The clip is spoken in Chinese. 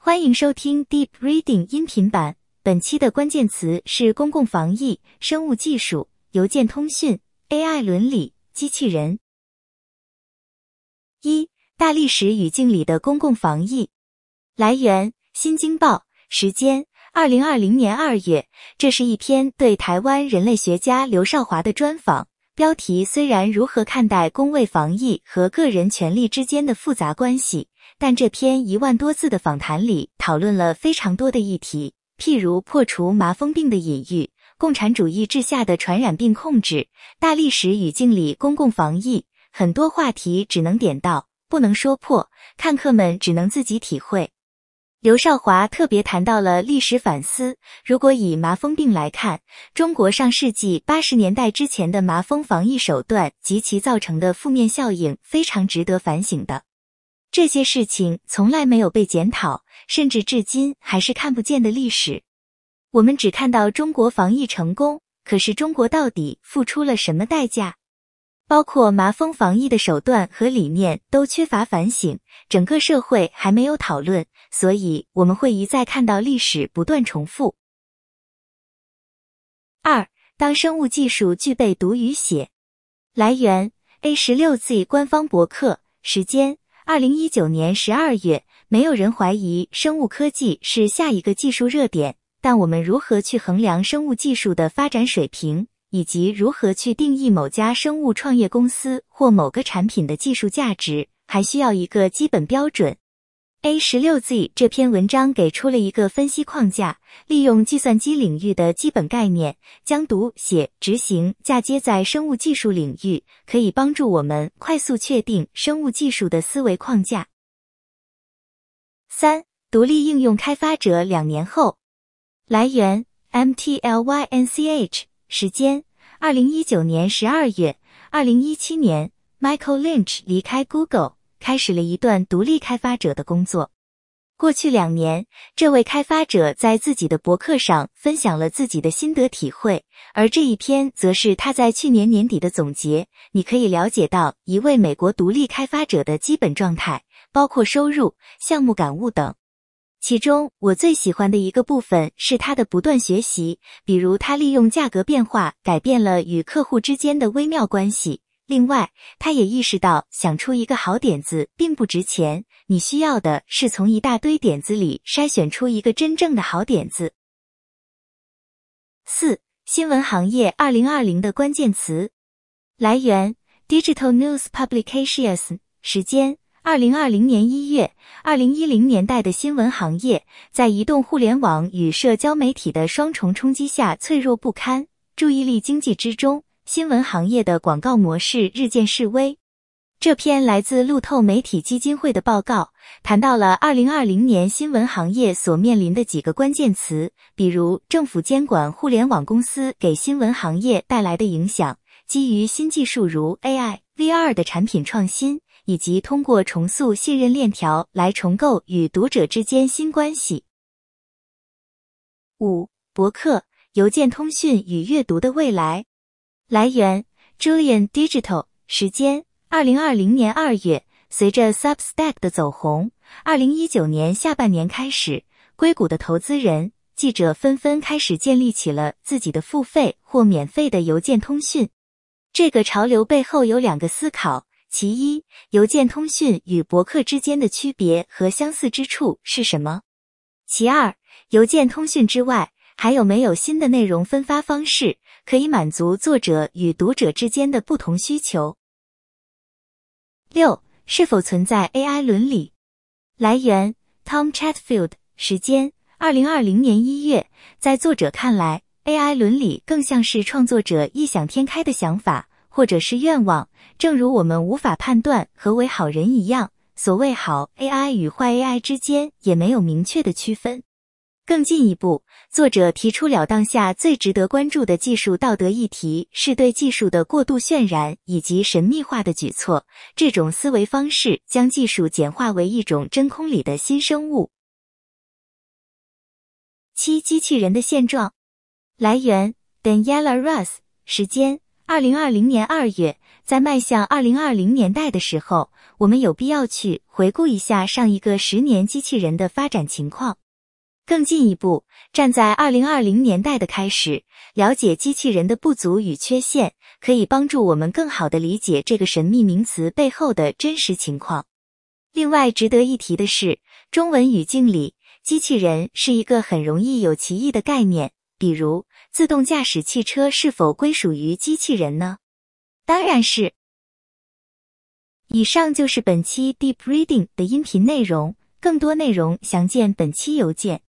欢迎收听 Deep Reading 音频版，本期的关键词是公共防疫、生物技术、邮件通讯、AI 伦理、机器人。一、大历史语境里的公共防疫。来源：新京报，时间：2020年2月。这是一篇对台湾人类学家刘少华的专访，标题虽然如何看待公卫防疫和个人权利之间的复杂关系，但这篇1万多字的访谈里讨论了非常多的议题，譬如破除麻风病的隐喻、共产主义治下的传染病控制、大历史语境里公共防疫，很多话题只能点到，不能说破，看客们只能自己体会。刘少华特别谈到了历史反思，如果以麻风病来看，中国上世纪80年代之前的麻风防疫手段及其造成的负面效应非常值得反省的。这些事情从来没有被检讨，甚至至今还是看不见的历史。我们只看到中国防疫成功，可是中国到底付出了什么代价？包括麻风防疫的手段和理念都缺乏反省，整个社会还没有讨论，所以我们会一再看到历史不断重复。二、当生物技术具备读与写。来源 A16Z 官方博客，时间2019年12月。没有人怀疑生物科技是下一个技术热点，但我们如何去衡量生物技术的发展水平，以及如何去定义某家生物创业公司或某个产品的技术价值，还需要一个基本标准。A16Z 这篇文章给出了一个分析框架，利用计算机领域的基本概念，将读、写、执行嫁接在生物技术领域，可以帮助我们快速确定生物技术的思维框架。三、独立应用开发者2年后。来源 MTLYNCH， 时间2019年12月。2017年 Michael Lynch 离开 Google， 开始了一段独立开发者的工作。过去2年，这位开发者在自己的博客上分享了自己的心得体会，而这一篇则是他在去年年底的总结。你可以了解到一位美国独立开发者的基本状态，包括收入、项目感悟等。其中我最喜欢的一个部分是他的不断学习，比如他利用价格变化改变了与客户之间的微妙关系。另外，他也意识到想出一个好点子并不值钱，你需要的是从一大堆点子里筛选出一个真正的好点子。四、新闻行业2020的关键词。来源 Digital News Publications， 时间2020年1月。2010年代的新闻行业在移动互联网与社交媒体的双重冲击下脆弱不堪，注意力经济之中，新闻行业的广告模式日渐式微。这篇来自路透媒体基金会的报告，谈到了2020年新闻行业所面临的几个关键词，比如政府监管互联网公司给新闻行业带来的影响，基于新技术如 AI、VR 的产品创新，以及通过重塑信任链条来重构与读者之间新关系。5. 博客、邮件通讯与阅读的未来。来源 Julian Digital， 时间2020年2月。随着 Substack 的走红，2019年下半年开始，硅谷的投资人、记者纷纷开始建立起了自己的付费或免费的邮件通讯。这个潮流背后有2个思考，其一，邮件通讯与博客之间的区别和相似之处是什么？其二，邮件通讯之外，还有没有新的内容分发方式，可以满足作者与读者之间的不同需求？ 6. 是否存在 AI 伦理？来源 Tom Chatfield， 时间2020年1月。在作者看来， AI 伦理更像是创作者异想天开的想法，或者是愿望，正如我们无法判断何为好人一样，所谓好 AI 与坏 AI 之间也没有明确的区分。更进一步，作者提出了当下最值得关注的技术道德议题是对技术的过度渲染以及神秘化的举措，这种思维方式将技术简化为一种真空里的新生物。7. 机器人的现状。来源 Daniela Russ， 时间2020年2月。在迈向2020年代的时候， 我们有必要去回顾一下上一个10年机器人的发展情况。更进一步，站在2020年代的开始，了解机器人的不足与缺陷，可以帮助我们更好地理解这个神秘名词背后的真实情况。另外值得一提的是，中文语境里，机器人是一个很容易有歧义的概念，比如，自动驾驶汽车是否归属于机器人呢？当然是。以上就是本期 Deep Reading 的音频内容，更多内容详见本期邮件。